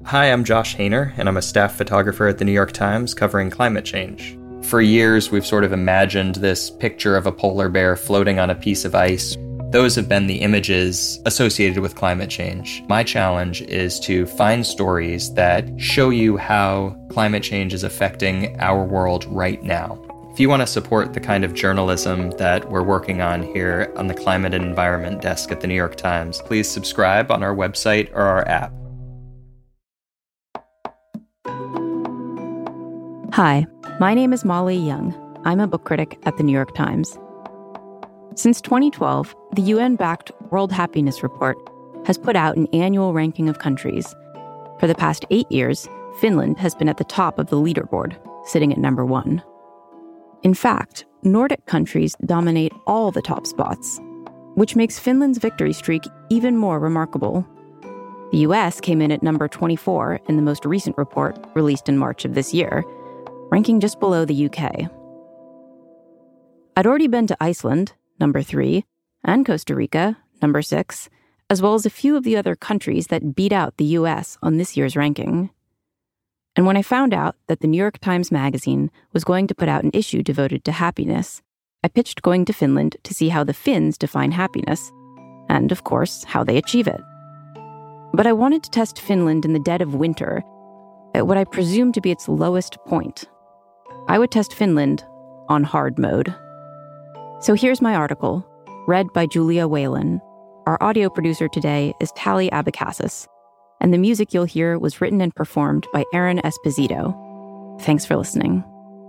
Hi, I'm Josh Hainer, and I'm a staff photographer at the New York Times covering climate change. For years, we've sort of imagined this picture of a polar bear floating on a piece of ice. Those have been the images associated with climate change. My challenge is to find stories that show you how climate change is affecting our world right now. If you want to support the kind of journalism that we're working on here on the Climate and Environment Desk at the New York Times, please subscribe on our website or our app. Hi, my name is Molly Young. I'm a book critic at the New York Times. Since 2012, the UN-backed World Happiness Report has put out an annual ranking of countries. For the past 8 years, Finland has been at the top of the leaderboard, sitting at number 1. In fact, Nordic countries dominate all the top spots, which makes Finland's victory streak even more remarkable. The US came in at number 24 in the most recent report released in March of this year, ranking just below the UK. I'd already been to Iceland, number 3, and Costa Rica, number 6, as well as a few of the other countries that beat out the US on this year's ranking. And when I found out that the New York Times Magazine was going to put out an issue devoted to happiness, I pitched going to Finland to see how the Finns define happiness, and, of course, how they achieve it. But I wanted to test Finland in the dead of winter, at what I presume to be its lowest point. I would test Finland on hard mode. So here's my article, read by Julia Whalen. Our audio producer today is Tally Abacassis, and the music you'll hear was written and performed by Aaron Esposito. Thanks for listening.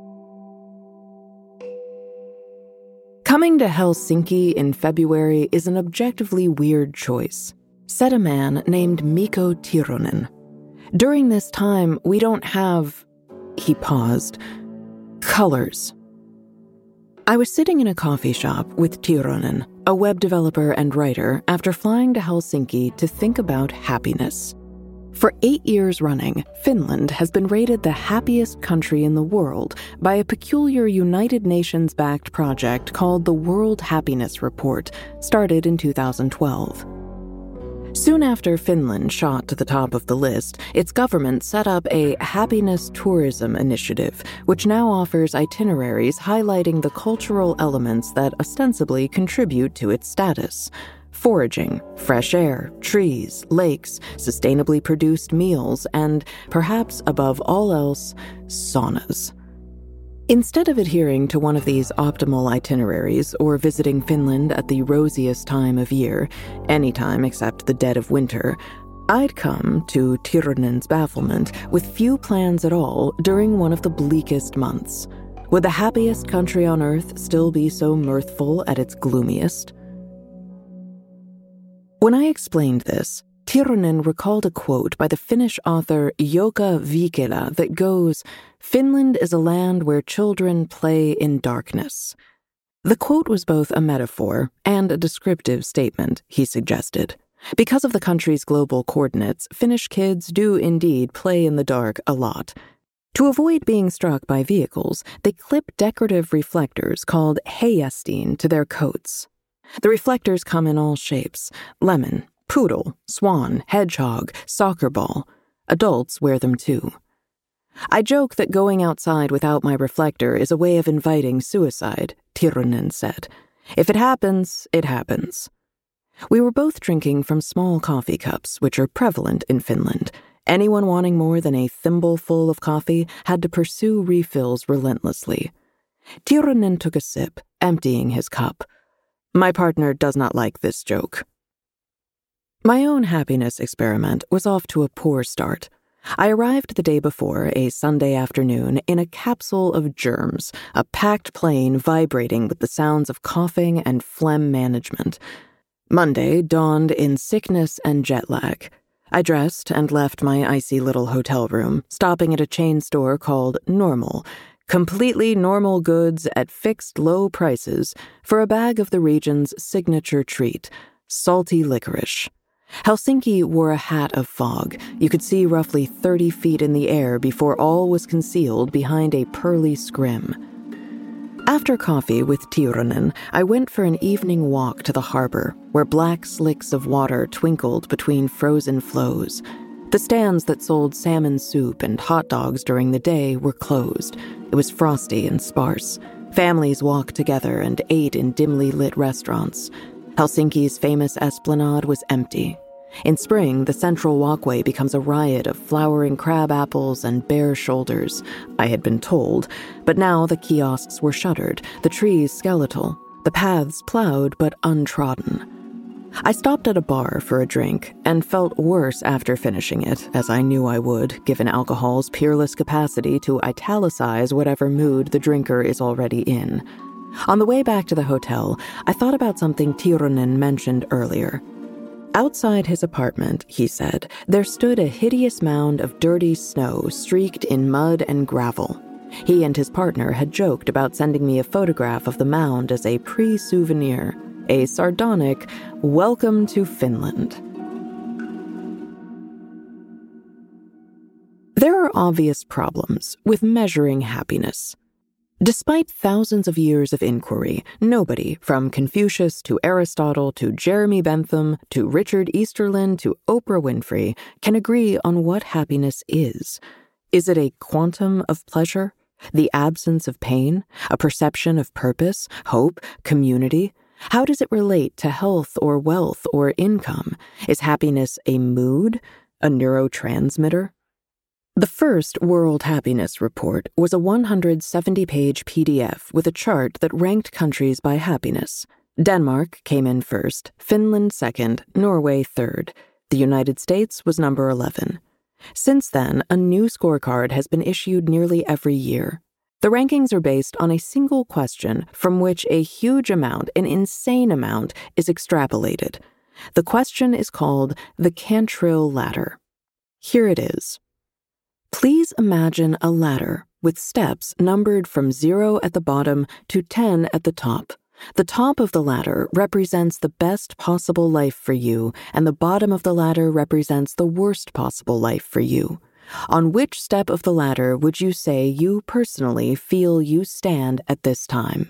Coming to Helsinki in February is an objectively weird choice, said a man named Mikko Tironen. During this time, we don't have, he paused, colors. I was sitting in a coffee shop with Tironen, a web developer and writer, after flying to Helsinki to think about happiness. For 8 years running, Finland has been rated the happiest country in the world by a peculiar United Nations-backed project called the World Happiness Report, started in 2012. Soon after Finland shot to the top of the list, its government set up a happiness tourism initiative, which now offers itineraries highlighting the cultural elements that ostensibly contribute to its status. Foraging, fresh air, trees, lakes, sustainably produced meals, and, perhaps above all else, saunas. Instead of adhering to one of these optimal itineraries or visiting Finland at the rosiest time of year, any time except the dead of winter, I'd come, to Tironen's bafflement, with few plans at all during one of the bleakest months. Would the happiest country on earth still be so mirthful at its gloomiest? When I explained this, Tironen recalled a quote by the Finnish author Joka Vikela that goes, "Finland is a land where children play in darkness." The quote was both a metaphor and a descriptive statement, he suggested. Because of the country's global coordinates, Finnish kids do indeed play in the dark a lot. To avoid being struck by vehicles, they clip decorative reflectors called heijastin to their coats. The reflectors come in all shapes: lemon, poodle, swan, hedgehog, soccer ball. Adults wear them too. I joke that going outside without my reflector is a way of inviting suicide, Tironen said. If it happens, it happens. We were both drinking from small coffee cups, which are prevalent in Finland. Anyone wanting more than a thimbleful of coffee had to pursue refills relentlessly. Tironen took a sip, emptying his cup. My partner does not like this joke. My own happiness experiment was off to a poor start. I arrived the day before, a Sunday afternoon, in a capsule of germs, a packed plane vibrating with the sounds of coughing and phlegm management. Monday dawned in sickness and jet lag. I dressed and left my icy little hotel room, stopping at a chain store called Normal, completely normal goods at fixed low prices for a bag of the region's signature treat, salty licorice. Helsinki wore a hat of fog. You could see roughly 30 feet in the air before all was concealed behind a pearly scrim. After coffee with Tironen, I went for an evening walk to the harbor, where black slicks of water twinkled between frozen floes. The stands that sold salmon soup and hot dogs during the day were closed. It was frosty and sparse. Families walked together and ate in dimly lit restaurants. Helsinki's famous esplanade was empty. In spring, the central walkway becomes a riot of flowering crab apples and bare shoulders, I had been told, but now the kiosks were shuttered, the trees skeletal, the paths plowed but untrodden. I stopped at a bar for a drink and felt worse after finishing it, as I knew I would, given alcohol's peerless capacity to italicize whatever mood the drinker is already in. On the way back to the hotel, I thought about something Tirunen mentioned earlier. Outside his apartment, he said, there stood a hideous mound of dirty snow streaked in mud and gravel. He and his partner had joked about sending me a photograph of the mound as a pre-souvenir, a sardonic welcome to Finland. There are obvious problems with measuring happiness. Despite thousands of years of inquiry, nobody, from Confucius to Aristotle to Jeremy Bentham to Richard Easterlin to Oprah Winfrey, can agree on what happiness is. Is it a quantum of pleasure? The absence of pain? A perception of purpose, hope, community? How does it relate to health or wealth or income? Is happiness a mood? A neurotransmitter? The first World Happiness Report was a 170-page PDF with a chart that ranked countries by happiness. Denmark came in first, Finland second, Norway third. The United States was number 11. Since then, a new scorecard has been issued nearly every year. The rankings are based on a single question from which a huge amount, an insane amount, is extrapolated. The question is called the Cantrill Ladder. Here it is. Please imagine a ladder with steps numbered from 0 at the bottom to 10 at the top. The top of the ladder represents the best possible life for you, and the bottom of the ladder represents the worst possible life for you. On which step of the ladder would you say you personally feel you stand at this time?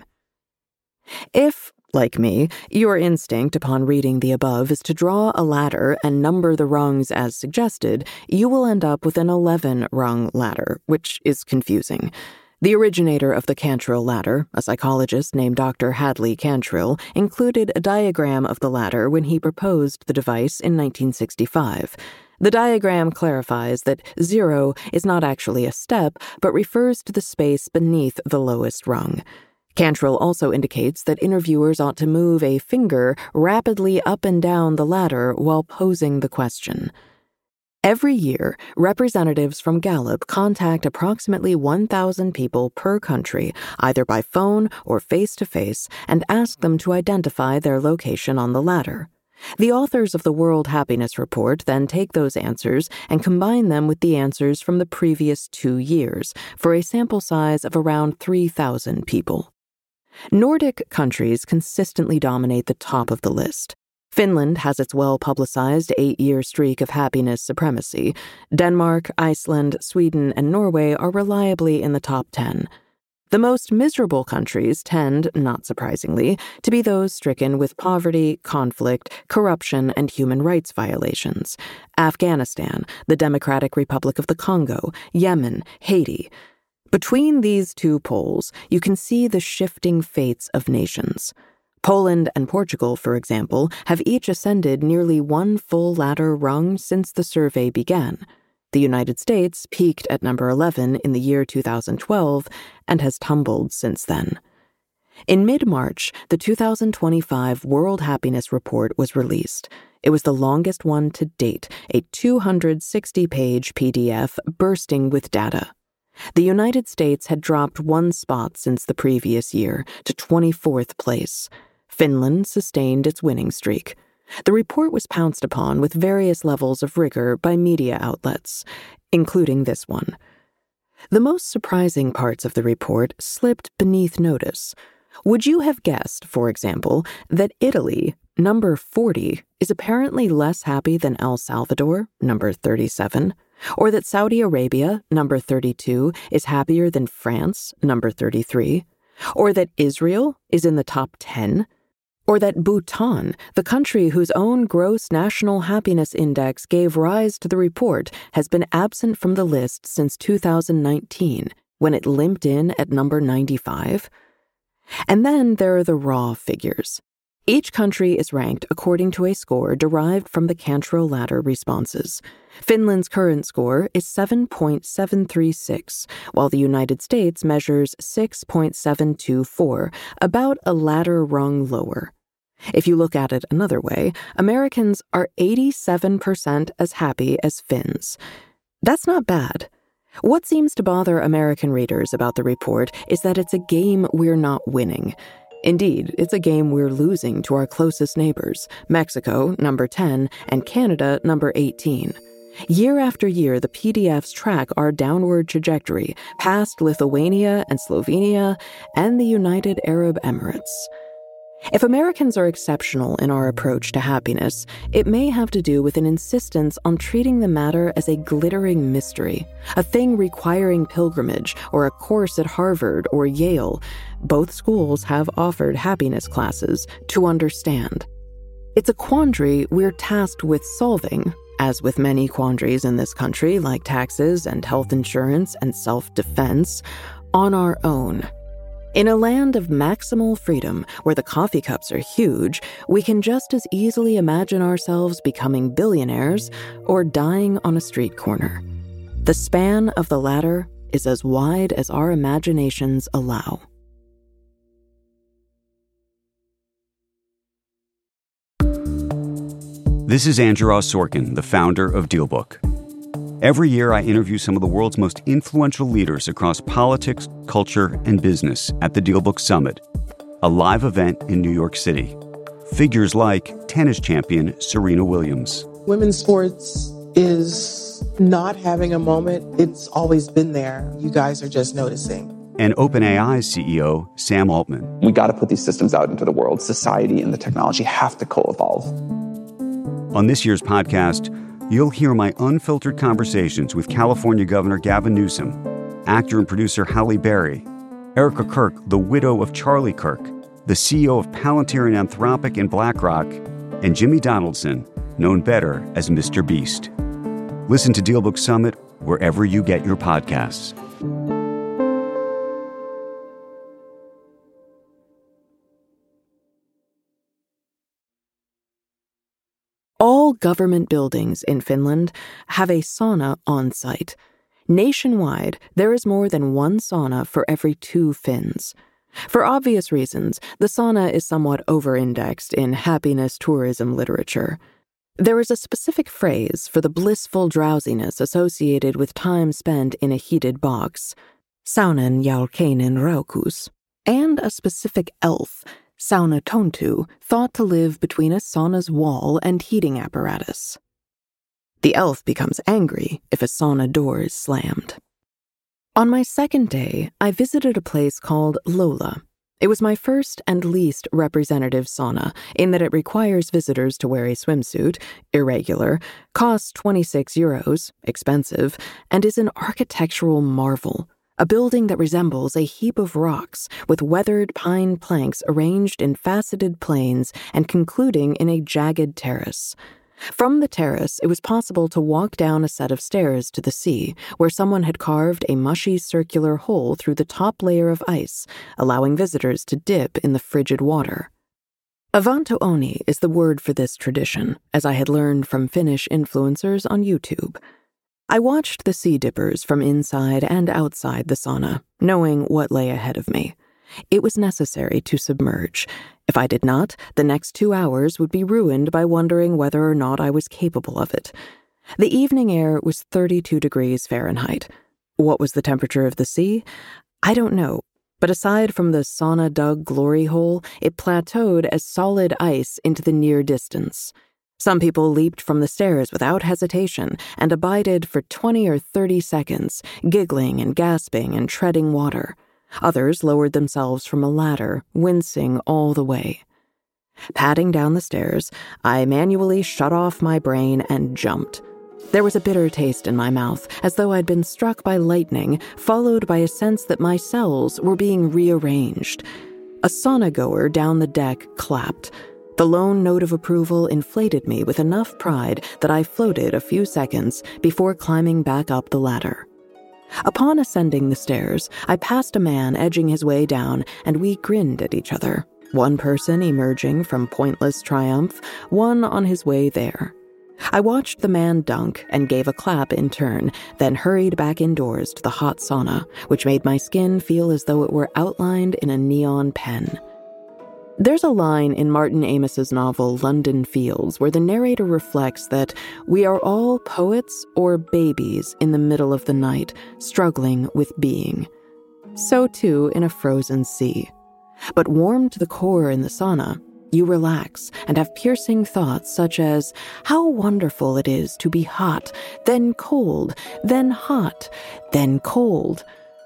If, like me, your instinct upon reading the above is to draw a ladder and number the rungs as suggested, you will end up with an 11-rung ladder, which is confusing. The originator of the Cantrill ladder, a psychologist named Dr. Hadley Cantrill, included a diagram of the ladder when he proposed the device in 1965. The diagram clarifies that 0 is not actually a step, but refers to the space beneath the lowest rung. Cantrill also indicates that interviewers ought to move a finger rapidly up and down the ladder while posing the question. Every year, representatives from Gallup contact approximately 1,000 people per country, either by phone or face-to-face, and ask them to identify their location on the ladder. The authors of the World Happiness Report then take those answers and combine them with the answers from the previous 2 years, for a sample size of around 3,000 people. Nordic countries consistently dominate the top of the list. Finland has its well-publicized 8-year streak of happiness supremacy. Denmark, Iceland, Sweden, and Norway are reliably in the top 10. The most miserable countries tend, not surprisingly, to be those stricken with poverty, conflict, corruption, and human rights violations. Afghanistan, the Democratic Republic of the Congo, Yemen, Haiti. Between these two poles, you can see the shifting fates of nations. Poland and Portugal, for example, have each ascended nearly 1 full ladder rung since the survey began. The United States peaked at number 11 in the year 2012 and has tumbled since then. In mid-March, the 2025 World Happiness Report was released. It was the longest one to date, a 260-page PDF bursting with data. The United States had dropped 1 spot since the previous year, to 24th place. Finland sustained its winning streak. The report was pounced upon with various levels of rigor by media outlets, including this one. The most surprising parts of the report slipped beneath notice. Would you have guessed, for example, that Italy, number 40, is apparently less happy than El Salvador, number 37? Or that Saudi Arabia, number 32, is happier than France, number 33? Or that Israel is in the top 10? Or that Bhutan, the country whose own gross national happiness index gave rise to the report, has been absent from the list since 2019, when it limped in at number 95? And then there are the raw figures. Each country is ranked according to a score derived from the Cantrell ladder responses. Finland's current score is 7.736, while the United States measures 6.724, about a ladder rung lower. If you look at it another way, Americans are 87% as happy as Finns. That's not bad. What seems to bother American readers about the report is that it's a game we're not winning. Indeed, it's a game we're losing to our closest neighbors, Mexico, number 10, and Canada, number 18. Year after year, the PDFs track our downward trajectory, past Lithuania and Slovenia and the United Arab Emirates. If Americans are exceptional in our approach to happiness, it may have to do with an insistence on treating the matter as a glittering mystery, a thing requiring pilgrimage or a course at Harvard or Yale. Both schools have offered happiness classes to understand. It's a quandary we're tasked with solving, as with many quandaries in this country, like taxes and health insurance and self-defense, on our own. In a land of maximal freedom, where the coffee cups are huge, we can just as easily imagine ourselves becoming billionaires or dying on a street corner. The span of the ladder is as wide as our imaginations allow. This is Andrew Ross Sorkin, the founder of DealBook. Every year, I interview some of the world's most influential leaders across politics, culture, and business at the DealBook Summit, a live event in New York City. Figures like tennis champion Serena Williams. Women's sports is not having a moment. It's always been there. You guys are just noticing. And OpenAI's CEO, Sam Altman. We got to put these systems out into the world. Society and the technology have to co-evolve. On this year's podcast, you'll hear my unfiltered conversations with California Governor Gavin Newsom, actor and producer Halle Berry, Erica Kirk, the widow of Charlie Kirk, the CEO of Palantir and Anthropic and BlackRock, and Jimmy Donaldson, known better as Mr. Beast. Listen to DealBook Summit wherever you get your podcasts. All government buildings in Finland have a sauna on site. Nationwide, there is more than one sauna for every 2 Finns. For obvious reasons, the sauna is somewhat over-indexed in happiness tourism literature. There is a specific phrase for the blissful drowsiness associated with time spent in a heated box, saunan jälkeinen raukuus, and a specific elf, Sauna Tontu, thought to live between a sauna's wall and heating apparatus. The elf becomes angry if a sauna door is slammed. On my second day, I visited a place called Lola. It was my first and least representative sauna, in that it requires visitors to wear a swimsuit, irregular, costs 26 euros, expensive, and is an architectural marvel. A building that resembles a heap of rocks with weathered pine planks arranged in faceted planes and concluding in a jagged terrace. From the terrace, it was possible to walk down a set of stairs to the sea, where someone had carved a mushy circular hole through the top layer of ice, allowing visitors to dip in the frigid water. Avanto-oni is the word for this tradition, as I had learned from Finnish influencers on YouTube. I watched the sea dippers from inside and outside the sauna, knowing what lay ahead of me. It was necessary to submerge. If I did not, the next 2 hours would be ruined by wondering whether or not I was capable of it. The evening air was 32 degrees Fahrenheit. What was the temperature of the sea? I don't know, but aside from the sauna-dug glory hole, it plateaued as solid ice into the near distance. Some people leaped from the stairs without hesitation and abided for 20 or 30 seconds, giggling and gasping and treading water. Others lowered themselves from a ladder, wincing all the way. Padding down the stairs, I manually shut off my brain and jumped. There was a bitter taste in my mouth, as though I'd been struck by lightning, followed by a sense that my cells were being rearranged. A sauna-goer down the deck clapped. The lone note of approval inflated me with enough pride that I floated a few seconds before climbing back up the ladder. Upon ascending the stairs, I passed a man edging his way down, and we grinned at each other, one person emerging from pointless triumph, one on his way there. I watched the man dunk and gave a clap in turn, then hurried back indoors to the hot sauna, which made my skin feel as though it were outlined in a neon pen. There's a line in Martin Amos's novel London Fields where the narrator reflects that we are all poets or babies in the middle of the night, struggling with being. So too in A Frozen Sea. But warm to the core in the sauna, you relax and have piercing thoughts such as, how wonderful it is to be hot, then cold, then hot, then cold.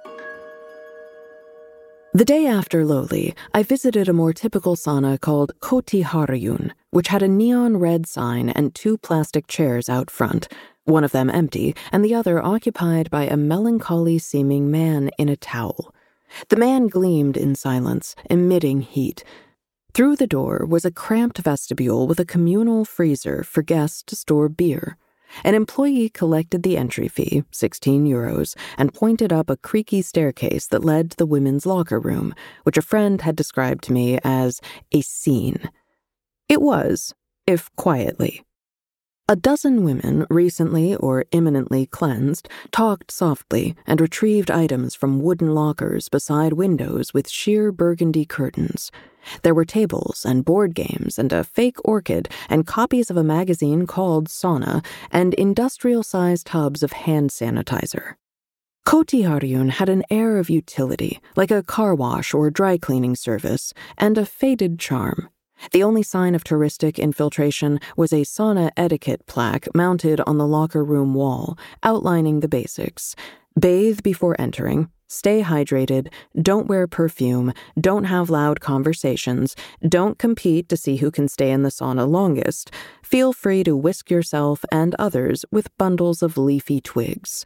The day after Loli, I visited a more typical sauna called Koti Harayun, which had a neon red sign and 2 plastic chairs out front, one of them empty and the other occupied by a melancholy-seeming man in a towel. The man gleamed in silence, emitting heat. Through the door was a cramped vestibule with a communal freezer for guests to store beer. An employee collected the entry fee, €16, and pointed up a creaky staircase that led to the women's locker room, which a friend had described to me as a scene. It was, if quietly. A dozen women, recently or imminently cleansed, talked softly and retrieved items from wooden lockers beside windows with sheer burgundy curtains. There were tables and board games and a fake orchid and copies of a magazine called Sauna and industrial-sized tubs of hand sanitizer. Koti Harayun had an air of utility, like a car wash or dry cleaning service, and a faded charm. The only sign of touristic infiltration was a sauna etiquette plaque mounted on the locker room wall, outlining the basics. Bathe before entering, stay hydrated, don't wear perfume, don't have loud conversations, don't compete to see who can stay in the sauna longest, feel free to whisk yourself and others with bundles of leafy twigs.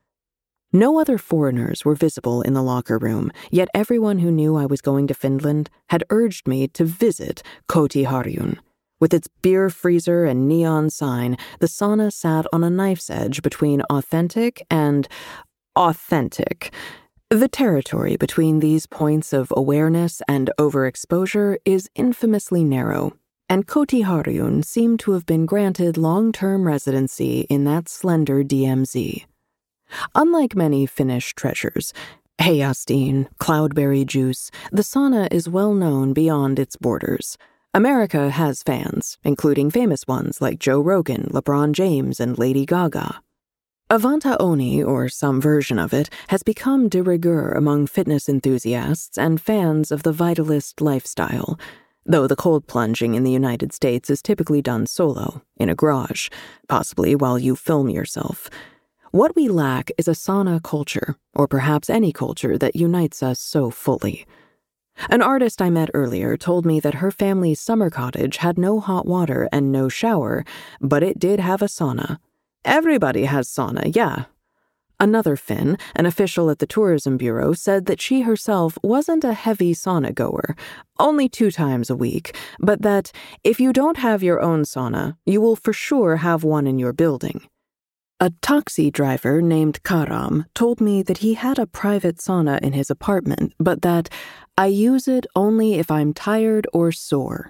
No other foreigners were visible in the locker room, yet everyone who knew I was going to Finland had urged me to visit Koti Harayun. With its beer freezer and neon sign, the sauna sat on a knife's edge between authentic and authentic. The territory between these points of awareness and overexposure is infamously narrow, and Koti Harayun seemed to have been granted long-term residency in that slender DMZ. Unlike many Finnish treasures, Heijastin, cloudberry juice, the sauna is well known beyond its borders. America has fans, including famous ones like Joe Rogan, LeBron James, and Lady Gaga. Avanta Oni, or some version of it, has become de rigueur among fitness enthusiasts and fans of the vitalist lifestyle, though the cold plunging in the United States is typically done solo, in a garage, possibly while you film yourself. What we lack is a sauna culture, or perhaps any culture that unites us so fully. An artist I met earlier told me that her family's summer cottage had no hot water and no shower, but it did have a sauna. Everybody has sauna, yeah. Another Finn, an official at the tourism bureau, said that she herself wasn't a heavy sauna goer, only 2 times a week, but that if you don't have your own sauna, you will for sure have one in your building. A taxi driver named Karam told me that he had a private sauna in his apartment, but that I use it only if I'm tired or sore.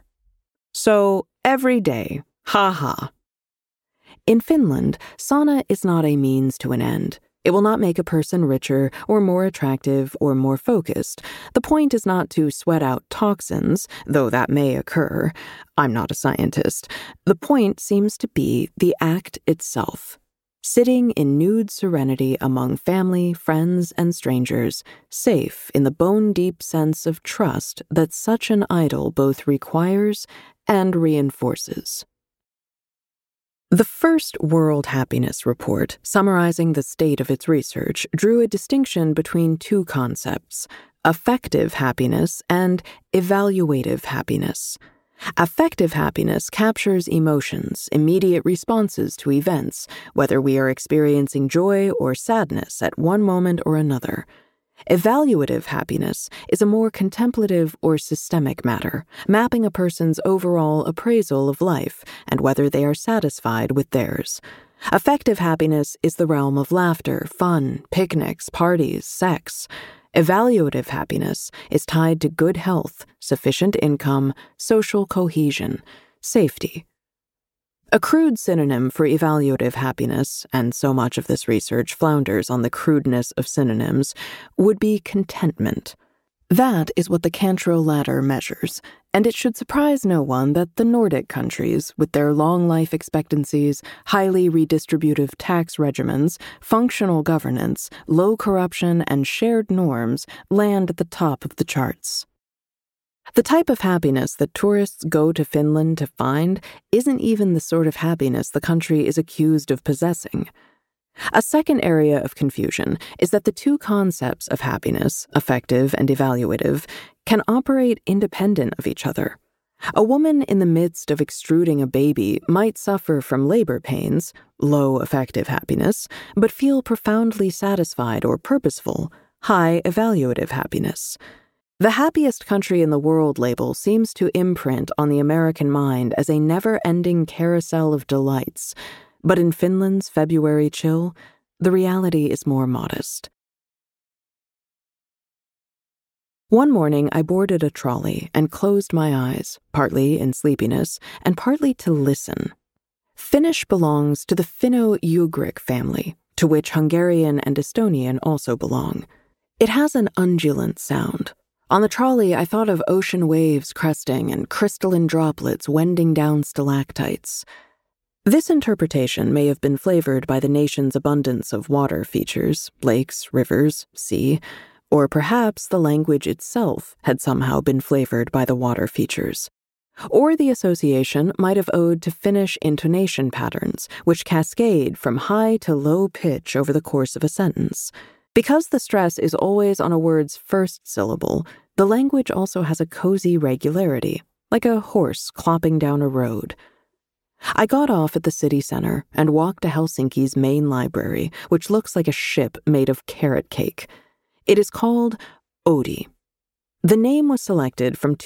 So, every day, ha ha. In Finland, sauna is not a means to an end. It will not make a person richer or more attractive or more focused. The point is not to sweat out toxins, though that may occur. I'm not a scientist. The point seems to be the act itself. Sitting in nude serenity among family, friends, and strangers, safe in the bone-deep sense of trust that such an idol both requires and reinforces. The first World Happiness Report, summarizing the state of its research, drew a distinction between 2 concepts, affective happiness and evaluative happiness. Affective happiness captures emotions, immediate responses to events, whether we are experiencing joy or sadness at one moment or another. Evaluative happiness is a more contemplative or systemic matter, mapping a person's overall appraisal of life and whether they are satisfied with theirs. Affective happiness is the realm of laughter, fun, picnics, parties, sex. Evaluative happiness is tied to good health, sufficient income, social cohesion, safety. A crude synonym for evaluative happiness, and so much of this research flounders on the crudeness of synonyms, would be contentment. That is what the Cantril ladder measures, and it should surprise no one that the Nordic countries, with their long life expectancies, highly redistributive tax regimens, functional governance, low corruption, and shared norms, land at the top of the charts. The type of happiness that tourists go to Finland to find isn't even the sort of happiness the country is accused of possessing. A second area of confusion is that the two concepts of happiness, affective and evaluative, can operate independent of each other. A woman in the midst of extruding a baby might suffer from labor pains, low affective happiness, but feel profoundly satisfied or purposeful, high evaluative happiness. The happiest country in the world label seems to imprint on the American mind as a never-ending carousel of delights, but in Finland's February chill, the reality is more modest. One morning, I boarded a trolley and closed my eyes, partly in sleepiness and partly to listen. Finnish belongs to the Finno-Ugric family, to which Hungarian and Estonian also belong. It has an undulant sound. On the trolley, I thought of ocean waves cresting and crystalline droplets wending down stalactites. This interpretation may have been flavored by the nation's abundance of water features, lakes, rivers, sea, or perhaps the language itself had somehow been flavored by the water features. Or the association might have owed to Finnish intonation patterns, which cascade from high to low pitch over the course of a sentence. Because the stress is always on a word's first syllable, the language also has a cozy regularity, like a horse clopping down a road. I got off at the city center and walked to Helsinki's main library, which looks like a ship made of carrot cake. It is called Oodi. The name was selected from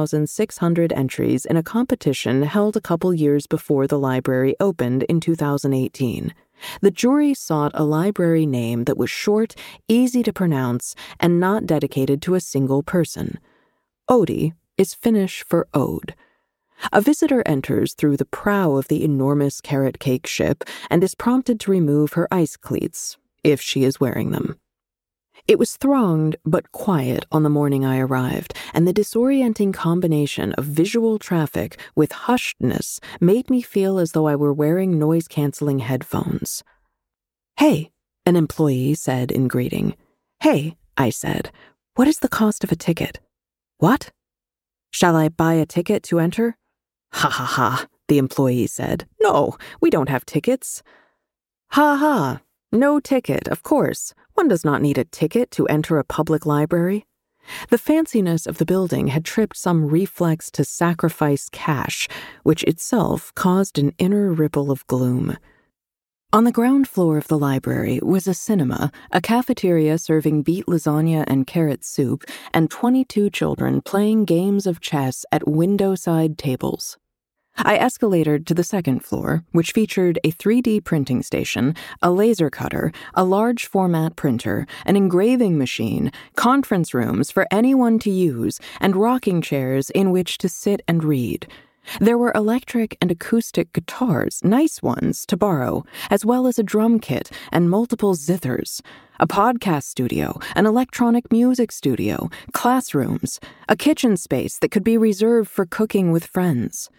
2,600 entries in a competition held a couple years before the library opened in 2018. The jury sought a library name that was short, easy to pronounce, and not dedicated to a single person. Oodi is Finnish for ode. A visitor enters through the prow of the enormous carrot cake ship and is prompted to remove her ice cleats, if she is wearing them. It was thronged but quiet on the morning I arrived, and the disorienting combination of visual traffic with hushedness made me feel as though I were wearing noise-canceling headphones. "Hey," an employee said in greeting. "Hey," I said, "what is the cost of a ticket?" "What?" "Shall I buy a ticket to enter?" "Ha ha ha," the employee said. "No, we don't have tickets." "Ha ha. No ticket, of course. One does not need a ticket to enter a public library." The fanciness of the building had tripped some reflex to sacrifice cash, which itself caused an inner ripple of gloom. On the ground floor of the library was a cinema, a cafeteria serving beet lasagna and carrot soup, and 22 children playing games of chess at window-side tables. I escalated to the second floor, which featured a 3D printing station, a laser cutter, a large format printer, an engraving machine, conference rooms for anyone to use, and rocking chairs in which to sit and read. There were electric and acoustic guitars, nice ones, to borrow, as well as a drum kit and multiple zithers, a podcast studio, an electronic music studio, classrooms, a kitchen space that could be reserved for cooking with friends.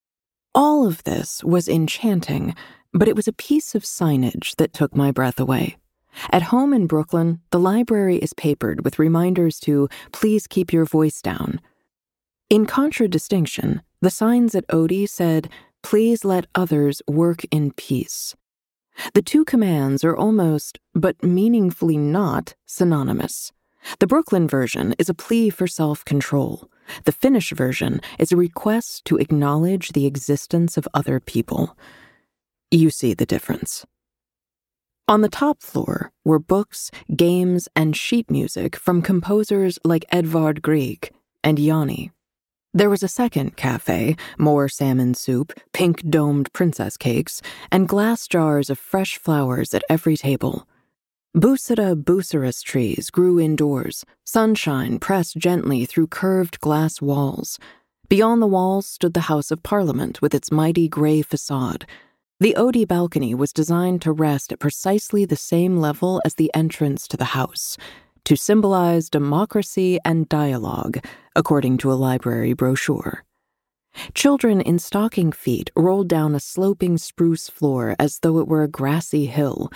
All of this was enchanting, but it was a piece of signage that took my breath away. At home in Brooklyn, the library is papered with reminders to please keep your voice down. In contradistinction, the signs at Oodi said, please let others work in peace. The two commands are almost, but meaningfully not, synonymous. The Brooklyn version is a plea for self-control. The Finnish version is a request to acknowledge the existence of other people. You see the difference. On the top floor were books, games, and sheet music from composers like Edvard Grieg and Yanni. There was a second cafe, more salmon soup, pink-domed princess cakes, and glass jars of fresh flowers at every table. Busida buceras trees grew indoors, sunshine pressed gently through curved glass walls. Beyond the walls stood the House of Parliament with its mighty gray facade. The Odie balcony was designed to rest at precisely the same level as the entrance to the house, to symbolize democracy and dialogue, according to a library brochure. Children in stocking feet rolled down a sloping spruce floor as though it were a grassy hill.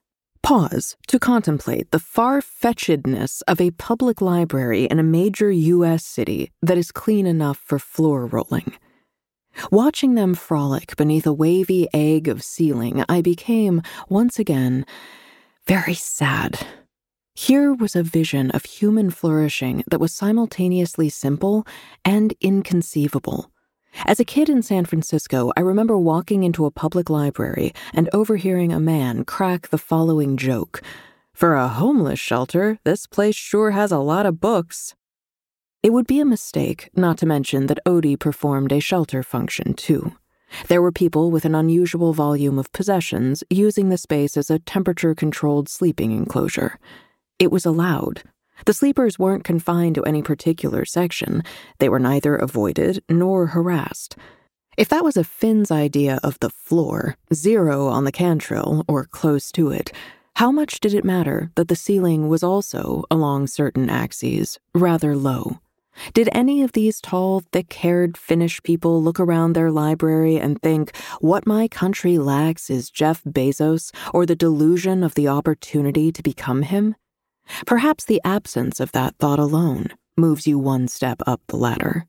Pause to contemplate the far-fetchedness of a public library in a major U.S. city that is clean enough for floor rolling. Watching them frolic beneath a wavy egg of ceiling, I became, once again, very sad. Here was a vision of human flourishing that was simultaneously simple and inconceivable. As a kid in San Francisco, I remember walking into a public library and overhearing a man crack the following joke. "For a homeless shelter, this place sure has a lot of books." It would be a mistake not to mention that Odie performed a shelter function, too. There were people with an unusual volume of possessions using the space as a temperature-controlled sleeping enclosure. It was allowed. The sleepers weren't confined to any particular section. They were neither avoided nor harassed. If that was a Finn's idea of the floor, 0 on the Cantril, or close to it, how much did it matter that the ceiling was also, along certain axes, rather low? Did any of these tall, thick-haired Finnish people look around their library and think, what my country lacks is Jeff Bezos or the delusion of the opportunity to become him? Perhaps the absence of that thought alone moves you one step up the ladder.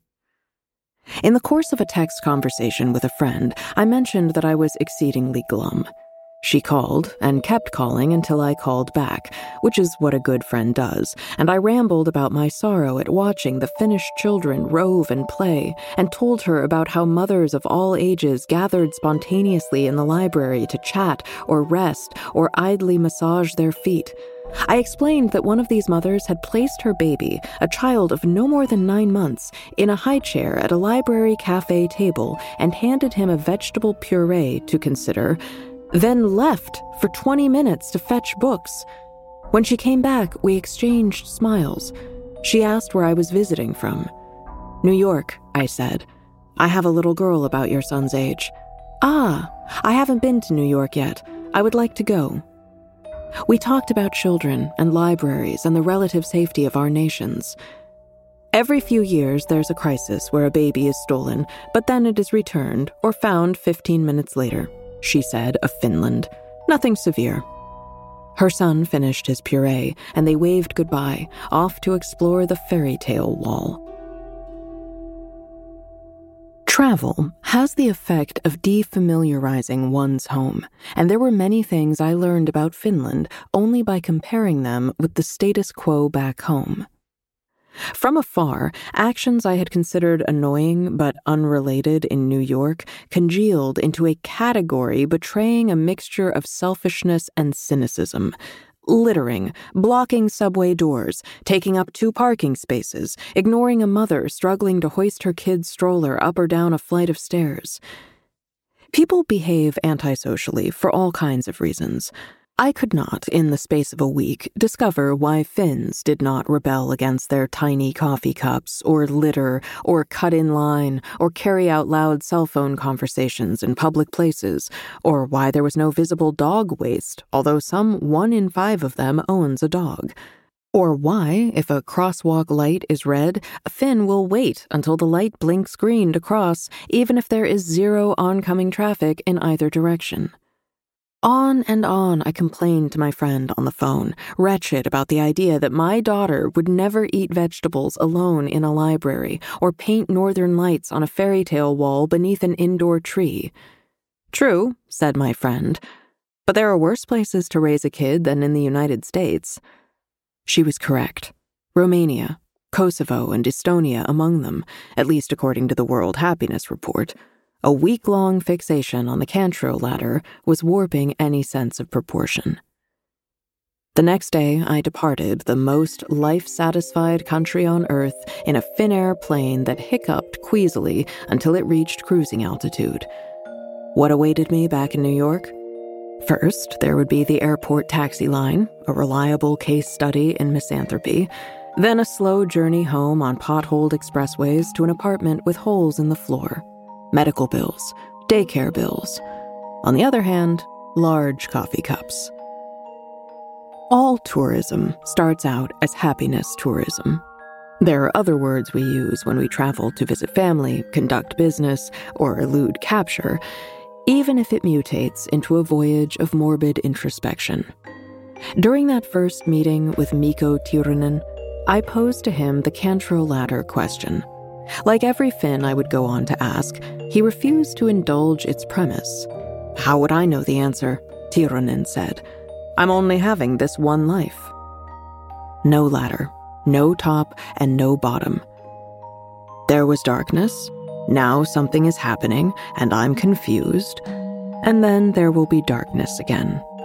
In the course of a text conversation with a friend, I mentioned that I was exceedingly glum. She called and kept calling until I called back, which is what a good friend does, and I rambled about my sorrow at watching the Finnish children rove and play, and told her about how mothers of all ages gathered spontaneously in the library to chat or rest or idly massage their feet. I explained that one of these mothers had placed her baby, a child of no more than 9 months, in a high chair at a library cafe table and handed him a vegetable puree to consider, then left for 20 minutes to fetch books. When she came back, we exchanged smiles. She asked where I was visiting from. "New York," I said. "I have a little girl about your son's age." "Ah, I haven't been to New York yet. I would like to go." We talked about children and libraries and the relative safety of our nations. Every few years, there's a crisis where a baby is stolen, but then it is returned or found 15 minutes later, she said of Finland. Nothing severe. Her son finished his puree, and they waved goodbye, off to explore the fairy tale wall. Travel has the effect of defamiliarizing one's home, and there were many things I learned about Finland only by comparing them with the status quo back home. From afar, actions I had considered annoying but unrelated in New York congealed into a category betraying a mixture of selfishness and cynicism. Littering, blocking subway doors, taking up 2 parking spaces, ignoring a mother struggling to hoist her kid's stroller up or down a flight of stairs. People behave antisocially for all kinds of reasons. I could not, in the space of a week, discover why Finns did not rebel against their tiny coffee cups, or litter, or cut in line, or carry out loud cell phone conversations in public places, or why there was no visible dog waste, although some 1 in 5 of them owns a dog. Or why, if a crosswalk light is red, a Finn will wait until the light blinks green to cross, even if there is 0 oncoming traffic in either direction. On and on I complained to my friend on the phone, wretched about the idea that my daughter would never eat vegetables alone in a library or paint northern lights on a fairy tale wall beneath an indoor tree. "True," said my friend, "but there are worse places to raise a kid than in the United States." She was correct. Romania, Kosovo, and Estonia among them, at least according to the World Happiness Report. A week-long fixation on the Cantril ladder was warping any sense of proportion. The next day, I departed the most life-satisfied country on Earth in a Finnair plane that hiccuped queasily until it reached cruising altitude. What awaited me back in New York? First, there would be the airport taxi line, a reliable case study in misanthropy, then a slow journey home on potholed expressways to an apartment with holes in the floor, medical bills, daycare bills. On the other hand, large coffee cups. All tourism starts out as happiness tourism. There are other words we use when we travel to visit family, conduct business, or elude capture, even if it mutates into a voyage of morbid introspection. During that first meeting with Mikko Tirunen, I posed to him the Cantro ladder question. Like every Finn I would go on to ask, he refused to indulge its premise. How would I know the answer? Tirunen said. I'm only having this one life. No ladder, no top, and no bottom. There was darkness. Now something is happening, and I'm confused. And then there will be darkness again.